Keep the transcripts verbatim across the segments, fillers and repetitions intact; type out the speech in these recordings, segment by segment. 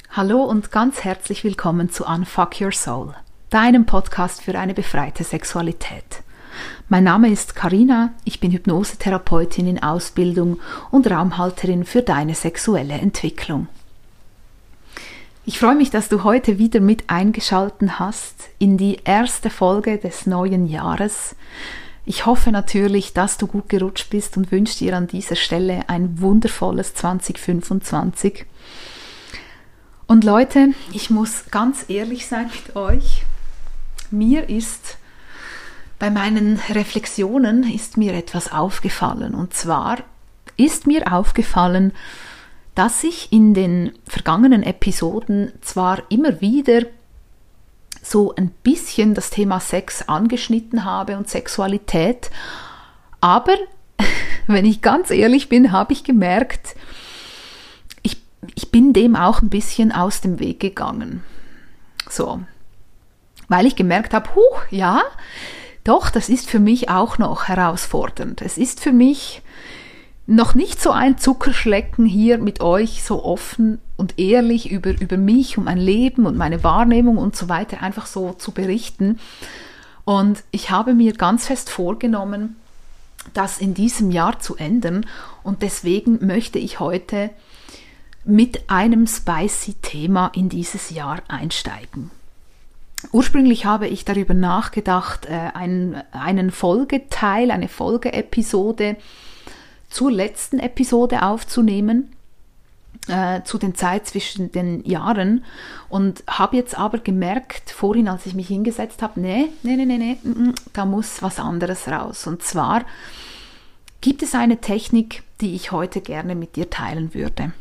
Hallo und ganz herzlich willkommen zu Unfuck Your Soul, deinem Podcast für eine befreite Sexualität. Mein Name ist Carina, ich bin Hypnosetherapeutin in Ausbildung und Raumhalterin für deine sexuelle Entwicklung. Ich freue mich, dass du heute wieder mit eingeschaltet hast in die erste Folge des neuen Jahres. Ich hoffe natürlich, dass du gut gerutscht bist und wünsche dir an dieser Stelle ein wundervolles zwanzig fünfundzwanzig. Und Leute, ich muss ganz ehrlich sein mit euch. Mir ist bei meinen Reflexionen ist mir etwas aufgefallen. Und zwar ist mir aufgefallen, dass ich in den vergangenen Episoden zwar immer wieder so ein bisschen das Thema Sex angeschnitten habe und Sexualität, aber wenn ich ganz ehrlich bin, habe ich gemerkt, ich bin dem auch ein bisschen aus dem Weg gegangen. So. Weil ich gemerkt habe, huch, ja, doch, das ist für mich auch noch herausfordernd. Es ist für mich noch nicht so ein Zuckerschlecken, hier mit euch so offen und ehrlich über, über mich und mein Leben und meine Wahrnehmung und so weiter einfach so zu berichten. Und ich habe mir ganz fest vorgenommen, das in diesem Jahr zu ändern. Und deswegen möchte ich heute mit einem spicy Thema in dieses Jahr einsteigen. Ursprünglich habe ich darüber nachgedacht, einen, einen Folgeteil, eine Folgeepisode zur letzten Episode aufzunehmen, äh, zu den Zeit zwischen den Jahren, und habe jetzt aber gemerkt, vorhin, als ich mich hingesetzt habe, nee, nee, nee, nee, nee, da muss was anderes raus. Und zwar gibt es eine Technik, die ich heute gerne mit dir teilen würde.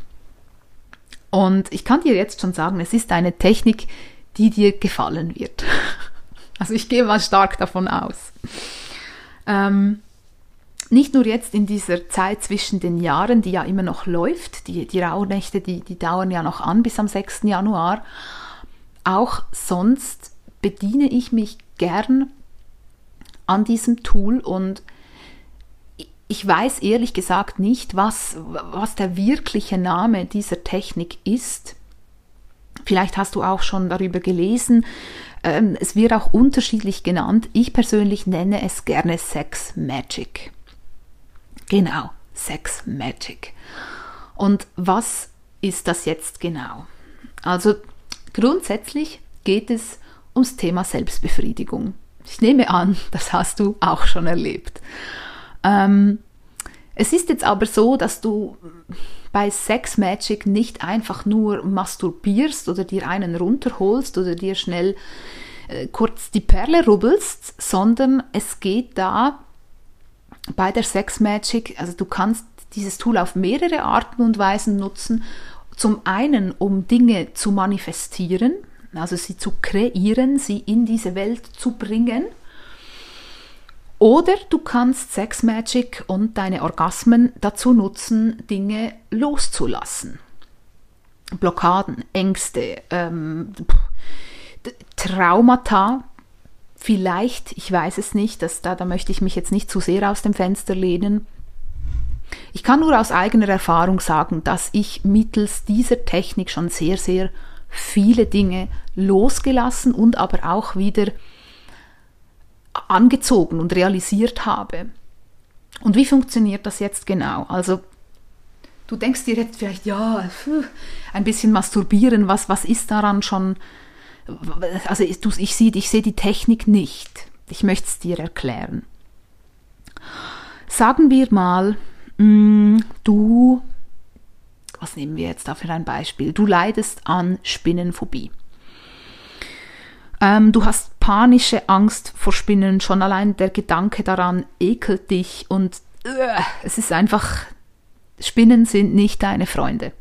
Und ich kann dir jetzt schon sagen, es ist eine Technik, die dir gefallen wird. Also ich gehe mal stark davon aus. Ähm, nicht nur jetzt in dieser Zeit zwischen den Jahren, die ja immer noch läuft, die, die Rauhnächte, die, die dauern ja noch an bis am sechsten Januar, auch sonst bediene ich mich gern an diesem Tool, und ich weiß ehrlich gesagt nicht, was, was der wirkliche Name dieser Technik ist. Vielleicht hast du auch schon darüber gelesen. Ähm, es wird auch unterschiedlich genannt. Ich persönlich nenne es gerne Sex Magic. Genau, Sex Magic. Und was ist das jetzt genau? Also grundsätzlich geht es ums Thema Selbstbefriedigung. Ich nehme an, das hast du auch schon erlebt. Ähm, es ist jetzt aber so, dass du bei Sex Magic nicht einfach nur masturbierst oder dir einen runterholst oder dir schnell äh, kurz die Perle rubbelst, sondern es geht da bei der Sex Magic, also du kannst dieses Tool auf mehrere Arten und Weisen nutzen. Zum einen, um Dinge zu manifestieren, also sie zu kreieren, sie in diese Welt zu bringen. Oder du kannst Sex Magic und deine Orgasmen dazu nutzen, Dinge loszulassen. Blockaden, Ängste, ähm, Traumata, vielleicht, ich weiß es nicht, das, da, da möchte ich mich jetzt nicht zu sehr aus dem Fenster lehnen. Ich kann nur aus eigener Erfahrung sagen, dass ich mittels dieser Technik schon sehr, sehr viele Dinge losgelassen und aber auch wieder angezogen und realisiert habe. Und wie funktioniert das jetzt genau? Also du denkst dir jetzt vielleicht, ja, ein bisschen masturbieren, was, was ist daran schon, also ich, ich sehe ich sehe die Technik nicht. Ich möchte es dir erklären. Sagen wir mal, mh, du, was nehmen wir jetzt da für ein Beispiel? Du leidest an Spinnenphobie. Ähm, du hast panische Angst vor Spinnen, schon allein der Gedanke daran ekelt dich, und äh, es ist einfach, Spinnen sind nicht deine Freunde.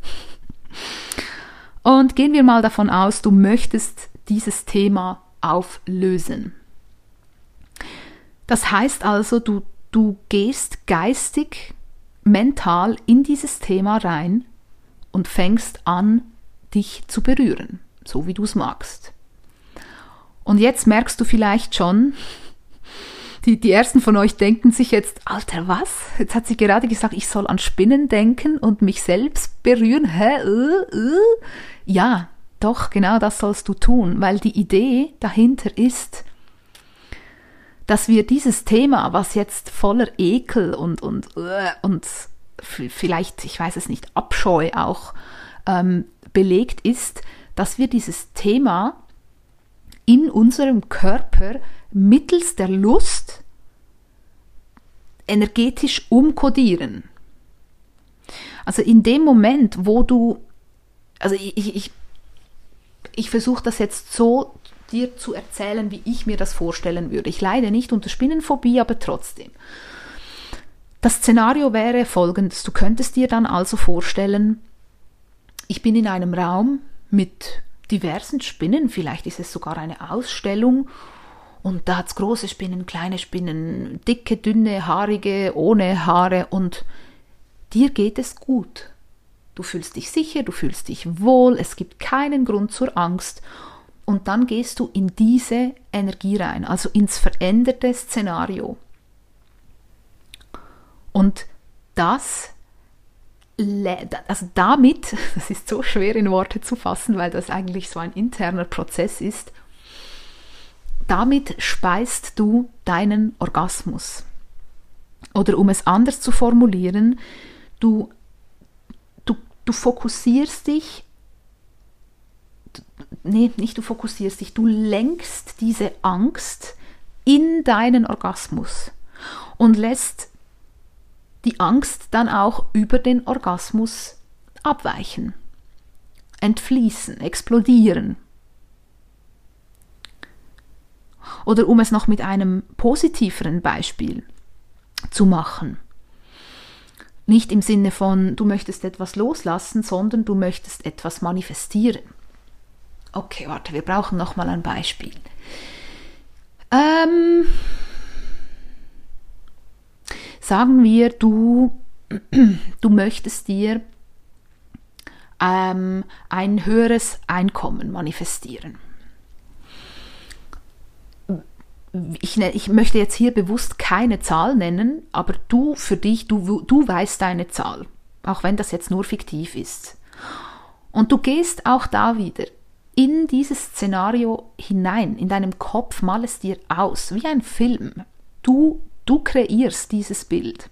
Und gehen wir mal davon aus, du möchtest dieses Thema auflösen. Das heißt also, du, du gehst geistig, mental in dieses Thema rein und fängst an, dich zu berühren, so wie du es magst. Und jetzt merkst du vielleicht schon, die, die ersten von euch denken sich jetzt, Alter, was? Jetzt hat sie gerade gesagt, ich soll an Spinnen denken und mich selbst berühren. Hä? Äh, äh. Ja, Doch, genau das sollst du tun, weil die Idee dahinter ist, dass wir dieses Thema, was jetzt voller Ekel und, und, und vielleicht, ich weiß es nicht, Abscheu auch ähm, belegt ist, dass wir dieses Thema in unserem Körper mittels der Lust energetisch umkodieren. Also in dem Moment, wo du, also ich, ich, ich versuche das jetzt so dir zu erzählen, wie ich mir das vorstellen würde. Ich leide nicht unter Spinnenphobie, aber trotzdem. Das Szenario wäre folgendes. Du könntest dir dann also vorstellen, ich bin in einem Raum mit diversen Spinnen, vielleicht ist es sogar eine Ausstellung und da hat es große Spinnen, kleine Spinnen, dicke, dünne, haarige, ohne Haare und dir geht es gut. Du fühlst dich sicher, du fühlst dich wohl, es gibt keinen Grund zur Angst und dann gehst du in diese Energie rein, also ins veränderte Szenario. Und das, also damit, das ist so schwer in Worte zu fassen, weil das eigentlich so ein interner Prozess ist, damit speist du deinen Orgasmus. Oder um es anders zu formulieren, du, du, du fokussierst dich, nee, nicht du fokussierst dich, du lenkst diese Angst in deinen Orgasmus und lässt die Angst dann auch über den Orgasmus abweichen, entfließen, explodieren. Oder um es noch mit einem positiveren Beispiel zu machen. Nicht im Sinne von, du möchtest etwas loslassen, sondern du möchtest etwas manifestieren. Okay, warte, wir brauchen noch mal ein Beispiel. Ähm, sagen wir, du, du möchtest dir ähm, ein höheres Einkommen manifestieren. Ich, ich möchte jetzt hier bewusst keine Zahl nennen, aber du für dich, du, du weißt deine Zahl, auch wenn das jetzt nur fiktiv ist. Und du gehst auch da wieder in dieses Szenario hinein, in deinem Kopf, mal es dir aus, wie ein Film. Du, du kreierst dieses Bild.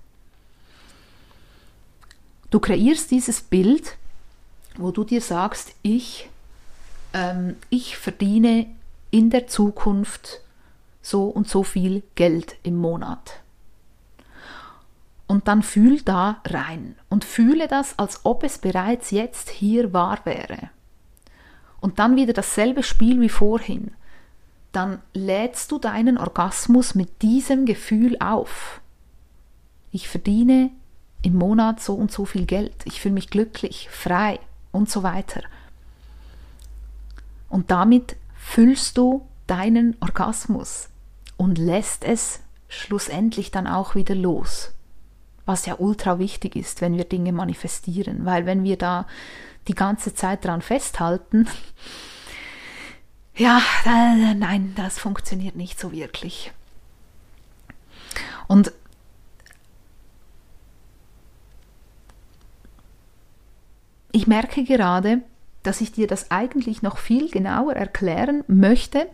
Du kreierst dieses Bild, wo du dir sagst, ich, ähm, ich verdiene in der Zukunft so und so viel Geld im Monat. Und dann fühl da rein und fühle das, als ob es bereits jetzt hier wahr wäre. Und dann wieder dasselbe Spiel wie vorhin. Dann lädst du deinen Orgasmus mit diesem Gefühl auf. Ich verdiene im Monat so und so viel Geld. Ich fühle mich glücklich, frei und so weiter. Und damit füllst du deinen Orgasmus und lässt es schlussendlich dann auch wieder los. Was ja ultra wichtig ist, wenn wir Dinge manifestieren, weil wenn wir da die ganze Zeit dran festhalten, ja, äh, nein, das funktioniert nicht so wirklich. Und ich merke gerade, dass ich dir das eigentlich noch viel genauer erklären möchte,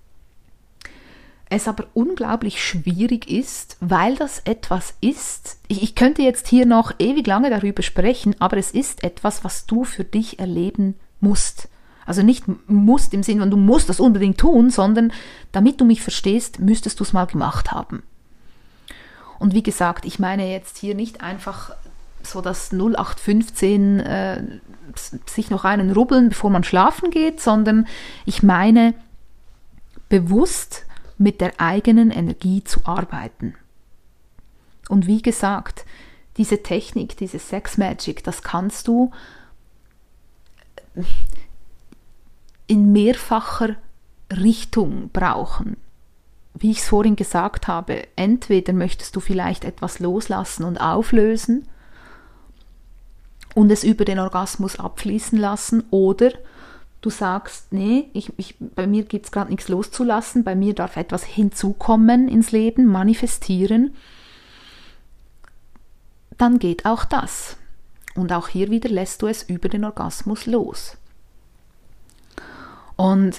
es aber unglaublich schwierig ist, weil das etwas ist, ich, ich könnte jetzt hier noch ewig lange darüber sprechen, aber es ist etwas, was du für dich erleben musst. Also nicht musst im Sinne von, du musst das unbedingt tun, sondern damit du mich verstehst, müsstest du es mal gemacht haben. Und wie gesagt, ich meine jetzt hier nicht einfach so das null acht fünfzehn äh, sich noch einen rubbeln, bevor man schlafen geht, sondern ich meine bewusst mit der eigenen Energie zu arbeiten. Und wie gesagt, diese Technik, diese Sex Magic, das kannst du in mehrfacher Richtung brauchen. Wie ich es vorhin gesagt habe, entweder möchtest du vielleicht etwas loslassen und auflösen und es über den Orgasmus abfließen lassen, oder du sagst, nee, ich, ich, bei mir gibt es gerade nichts loszulassen, bei mir darf etwas hinzukommen ins Leben, manifestieren, dann geht auch das. Und auch hier wieder lässt du es über den Orgasmus los. Und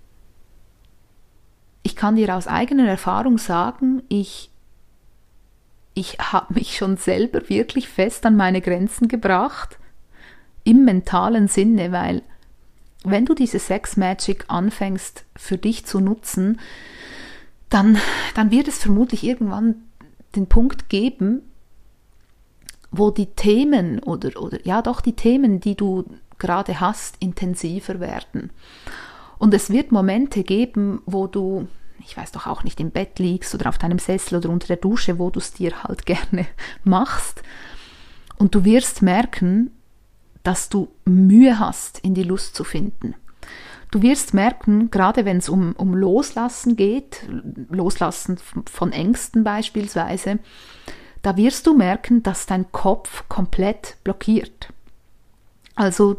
ich kann dir aus eigener Erfahrung sagen, ich, ich habe mich schon selber wirklich fest an meine Grenzen gebracht, im mentalen Sinne, weil wenn du diese Sex Magic anfängst für dich zu nutzen, dann, dann wird es vermutlich irgendwann den Punkt geben, wo die Themen oder, oder ja doch die Themen, die du gerade hast, intensiver werden. Und es wird Momente geben, wo du, ich weiß doch auch nicht, im Bett liegst oder auf deinem Sessel oder unter der Dusche, wo du es dir halt gerne machst. Und du wirst merken, dass du Mühe hast, in die Lust zu finden. Du wirst merken, gerade wenn es um, um Loslassen geht, Loslassen von Ängsten beispielsweise, da wirst du merken, dass dein Kopf komplett blockiert. Also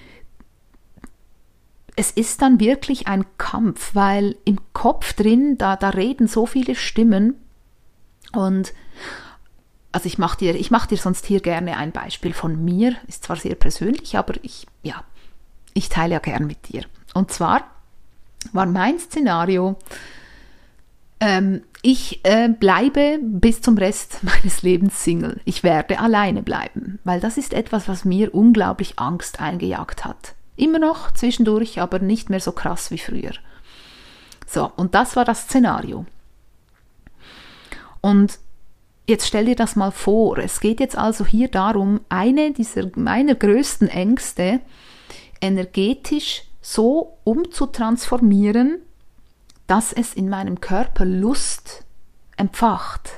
es ist dann wirklich ein Kampf, weil im Kopf drin, da, da reden so viele Stimmen und also ich mache dir, ich mach dir sonst hier gerne ein Beispiel von mir, ist zwar sehr persönlich, aber ich, ja, ich teile ja gern mit dir. Und zwar war mein Szenario, ähm, ich äh, bleibe bis zum Rest meines Lebens Single. Ich werde alleine bleiben, weil das ist etwas, was mir unglaublich Angst eingejagt hat. Immer noch zwischendurch, aber nicht mehr so krass wie früher. So, und das war das Szenario. Und jetzt stell dir das mal vor, es geht jetzt also hier darum, eine dieser meiner größten Ängste energetisch so umzutransformieren, dass es in meinem Körper Lust entfacht.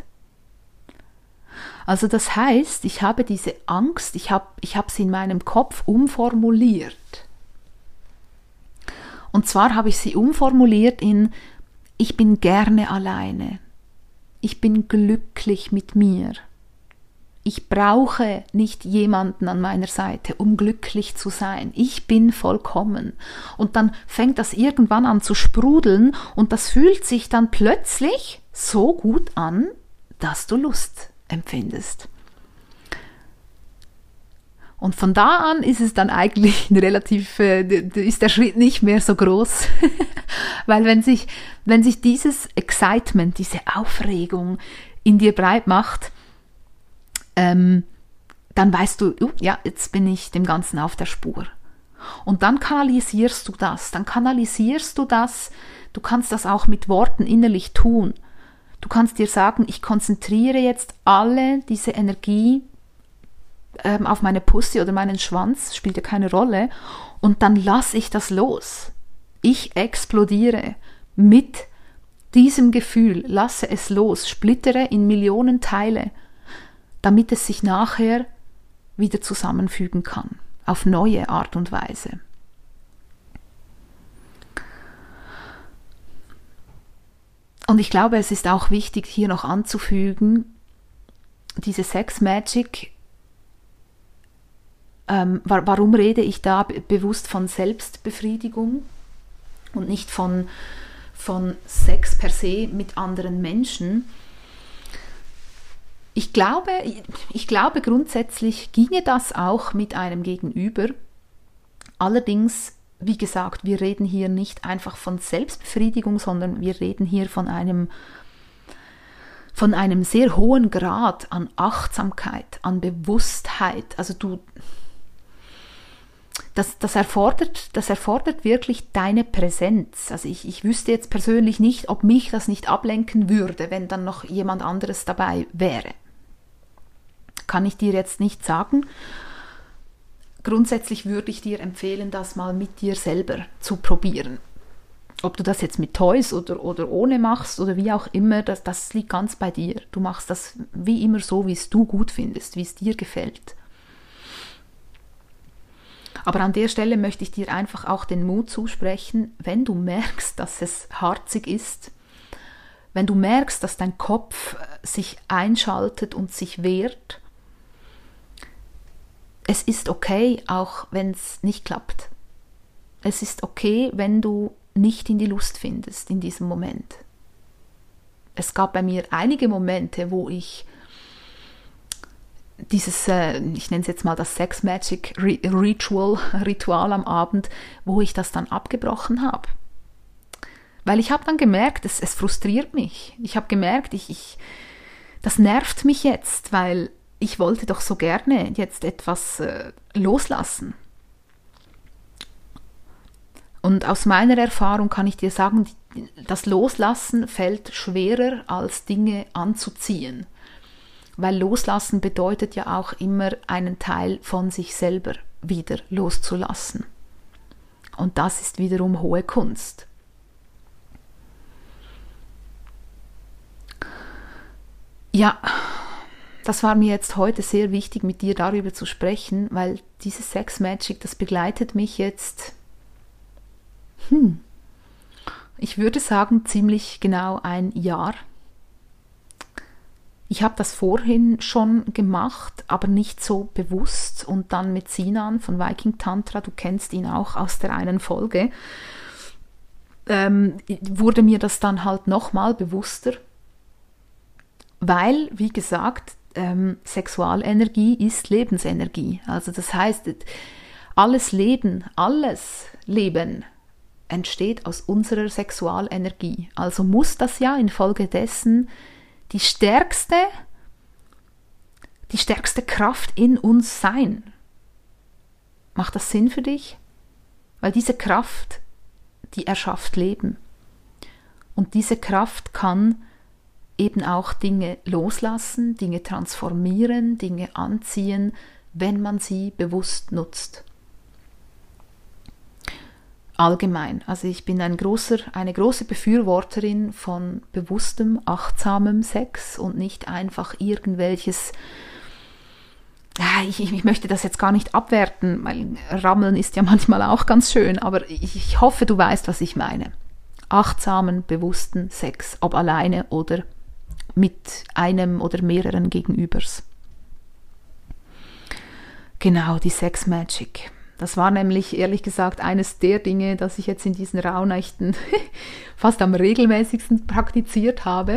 Also das heißt, ich habe diese Angst, ich habe, ich habe sie in meinem Kopf umformuliert. Und zwar habe ich sie umformuliert in, ich bin gerne alleine. Ich bin glücklich mit mir. Ich brauche nicht jemanden an meiner Seite, um glücklich zu sein. Ich bin vollkommen. Und dann fängt das irgendwann an zu sprudeln und das fühlt sich dann plötzlich so gut an, dass du Lust empfindest. Und von da an ist es dann eigentlich relativ, äh, ist der Schritt nicht mehr so groß, weil wenn sich, wenn sich dieses Excitement, diese Aufregung in dir breit macht, ähm, dann weißt du, uh, ja, jetzt bin ich dem Ganzen auf der Spur. Und dann kanalisierst du das, dann kanalisierst du das, du kannst das auch mit Worten innerlich tun. Du kannst dir sagen, ich konzentriere jetzt alle diese Energie ähm, auf meine Pussy oder meinen Schwanz, spielt ja keine Rolle, und dann lasse ich das los. Ich explodiere mit diesem Gefühl, lasse es los, splittere in Millionen Teile, damit es sich nachher wieder zusammenfügen kann, auf neue Art und Weise. Und ich glaube, es ist auch wichtig, hier noch anzufügen, diese Sex Magic, ähm, warum rede ich da be- bewusst von Selbstbefriedigung und nicht von, von Sex per se mit anderen Menschen? Ich glaube, ich glaube, grundsätzlich ginge das auch mit einem Gegenüber. Allerdings, wie gesagt, wir reden hier nicht einfach von Selbstbefriedigung, sondern wir reden hier von einem, von einem sehr hohen Grad an Achtsamkeit, an Bewusstheit. Also du, das, das erfordert, das erfordert wirklich deine Präsenz. Also ich, ich wüsste jetzt persönlich nicht, ob mich das nicht ablenken würde, wenn dann noch jemand anderes dabei wäre. Kann ich dir jetzt nicht sagen. Grundsätzlich würde ich dir empfehlen, das mal mit dir selber zu probieren. Ob du das jetzt mit Toys oder, oder ohne machst oder wie auch immer, das, das liegt ganz bei dir. Du machst das wie immer so, wie es du gut findest, wie es dir gefällt. Aber an der Stelle möchte ich dir einfach auch den Mut zusprechen, wenn du merkst, dass es harzig ist, wenn du merkst, dass dein Kopf sich einschaltet und sich wehrt, es ist okay, auch wenn es nicht klappt. Es ist okay, wenn du nicht in die Lust findest in diesem Moment. Es gab bei mir einige Momente, wo ich dieses, äh, ich nenne es jetzt mal das Sex Magic Ritual, Ritual am Abend, wo ich das dann abgebrochen habe. Weil ich habe dann gemerkt, es, es frustriert mich. Ich habe gemerkt, ich, ich, das nervt mich jetzt, weil ich wollte doch so gerne jetzt etwas äh, loslassen. Und aus meiner Erfahrung kann ich dir sagen, das Loslassen fällt schwerer als Dinge anzuziehen. Weil Loslassen bedeutet ja auch immer einen Teil von sich selber wieder loszulassen. Und das ist wiederum hohe Kunst. Ja, das war mir jetzt heute sehr wichtig, mit dir darüber zu sprechen, weil dieses Sex Magic, das begleitet mich jetzt, hm, ich würde sagen, ziemlich genau ein Jahr. Ich habe das vorhin schon gemacht, aber nicht so bewusst. Und dann mit Sinan von Viking Tantra, du kennst ihn auch aus der einen Folge, ähm, wurde mir das dann halt nochmal bewusster. Weil, wie gesagt, ähm, Sexualenergie ist Lebensenergie. Also das heißt, alles Leben, alles Leben entsteht aus unserer Sexualenergie. Also muss das ja infolgedessen die stärkste, die stärkste Kraft in uns sein. Macht das Sinn für dich? Weil diese Kraft, die erschafft Leben. Und diese Kraft kann eben auch Dinge loslassen, Dinge transformieren, Dinge anziehen, wenn man sie bewusst nutzt. Allgemein, also ich bin ein großer, eine große Befürworterin von bewusstem, achtsamem Sex und nicht einfach irgendwelches, ja, ich, ich möchte das jetzt gar nicht abwerten, weil Rammeln ist ja manchmal auch ganz schön, aber ich, ich hoffe, du weißt, was ich meine. Achtsamen, bewussten Sex, ob alleine oder mit einem oder mehreren Gegenübers. Genau, die Sex Magic. Das war nämlich, ehrlich gesagt, eines der Dinge, das ich jetzt in diesen Rauhnächten fast am regelmäßigsten praktiziert habe.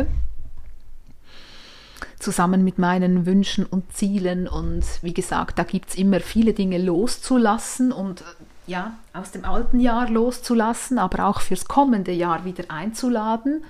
Zusammen mit meinen Wünschen und Zielen. Und wie gesagt, da gibt es immer viele Dinge loszulassen und ja, aus dem alten Jahr loszulassen, aber auch fürs kommende Jahr wieder einzuladen.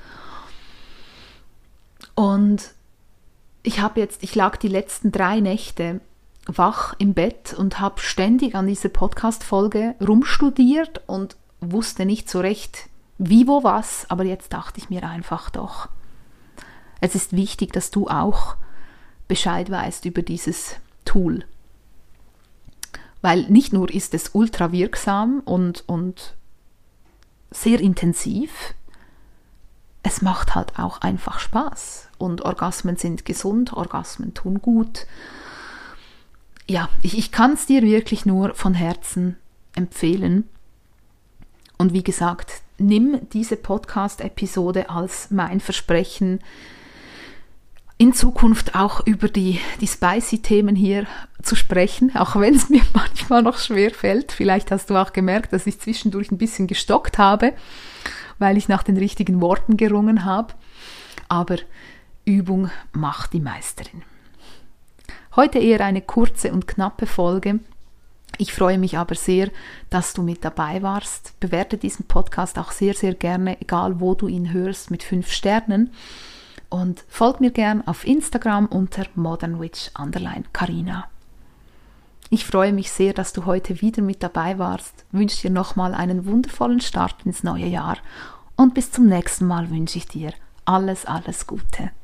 Und ich habe jetzt, ich lag die letzten drei Nächte wach im Bett und habe ständig an dieser Podcast-Folge rumstudiert und wusste nicht so recht, wie, wo, was, aber jetzt dachte ich mir einfach doch, es ist wichtig, dass du auch Bescheid weißt über dieses Tool. Weil nicht nur ist es ultra wirksam und, und sehr intensiv, es macht halt auch einfach Spaß. Und Orgasmen sind gesund, Orgasmen tun gut. Ja, ich, ich kann es dir wirklich nur von Herzen empfehlen. Und wie gesagt, nimm diese Podcast-Episode als mein Versprechen, in Zukunft auch über die, die spicy Themen hier zu sprechen, auch wenn es mir manchmal noch schwer fällt. Vielleicht hast du auch gemerkt, dass ich zwischendurch ein bisschen gestockt habe, weil ich nach den richtigen Worten gerungen habe. Aber Übung macht die Meisterin. Heute eher eine kurze und knappe Folge. Ich freue mich aber sehr, dass du mit dabei warst. Bewerte diesen Podcast auch sehr, sehr gerne, egal wo du ihn hörst, mit fünf Sternen. Und folg mir gern auf Instagram unter modernwitch underline Carina. Ich freue mich sehr, dass du heute wieder mit dabei warst. Wünsche dir nochmal einen wundervollen Start ins neue Jahr. Und bis zum nächsten Mal wünsche ich dir alles, alles Gute.